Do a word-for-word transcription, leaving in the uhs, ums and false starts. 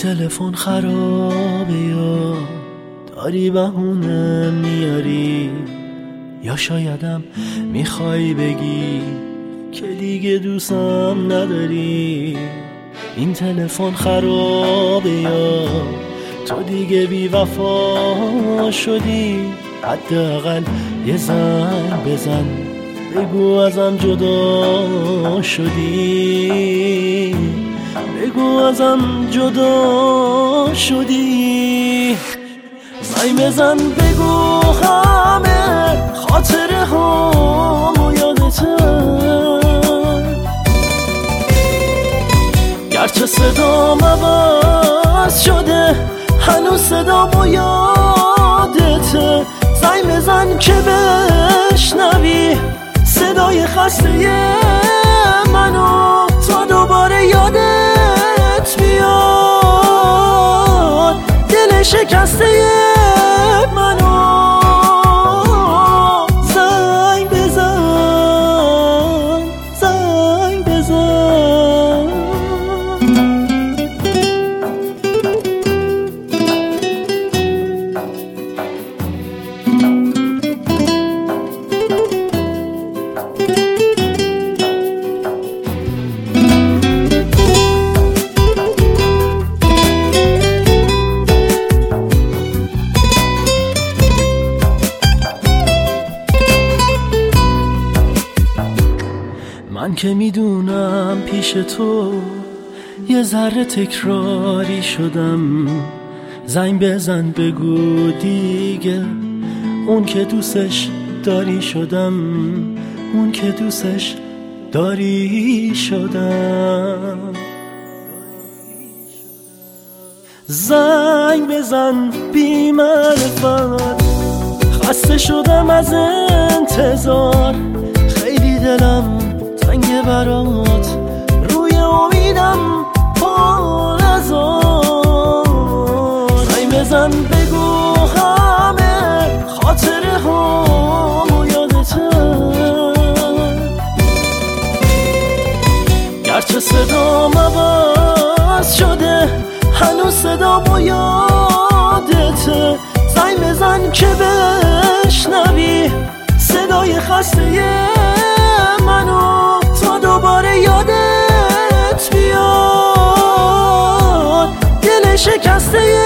تلفن خرابه یا داری بهونه میاری، یا شایدم میخوای بگی که دیگه دوستم نداری. این تلفن خرابه یا تو دیگه بی وفا شدی، حداقل یه زنگ بزن بگو ازم جدا شدی، بگو ازم جدا شدی. زنگ بزن بگو همه خاطره هامو یادته، گرچه صدام عوض شده هنوز صدامو یادته. زنگ بزن که بشنوی صدای خسته منو تا دوباره یادت بیاد دل شکسته منو. زنگ بزن، زنگ بزن. من که میدونم پیش تو یه ذره تکراری شدم، زنگ بزن بگو دیگه اون که دوستش داری شدم، اون که دوستش داری شدم. زنگ بزن بی معرفت، خسته شدم از انتظار، خیلی دلم تنگ برات، روی امیدم پا نذار. زنگ بزن بگو همه خاطره هامو یادته، گرچه صدام عوض شده هنوز صدامو یادته. زنگ بزن که بشنوی صدای خسته منو تا دوباره یادت بیاد دل شکسته